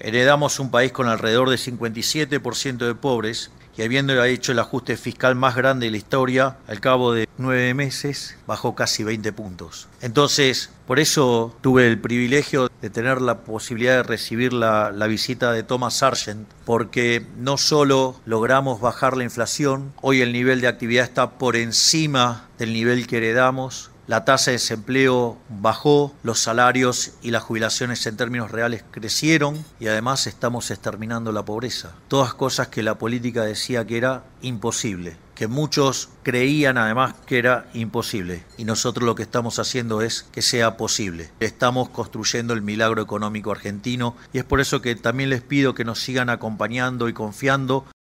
Heredamos un país con alrededor de 57% de pobres y habiendo hecho el ajuste fiscal más grande de la historia, al cabo de 9 meses bajó casi 20 puntos. Entonces, por eso tuve el privilegio de tener la posibilidad de recibir la visita de Thomas Sargent, porque no solo logramos bajar la inflación, hoy el nivel de actividad está por encima del nivel que heredamos. La tasa de desempleo bajó, los salarios y las jubilaciones en términos reales crecieron y además estamos exterminando la pobreza. Todas cosas que la política decía que era imposible, que muchos creían además que era imposible. Y nosotros lo que estamos haciendo es que sea posible. Estamos construyendo el milagro económico argentino y es por eso que también les pido que nos sigan acompañando y confiando.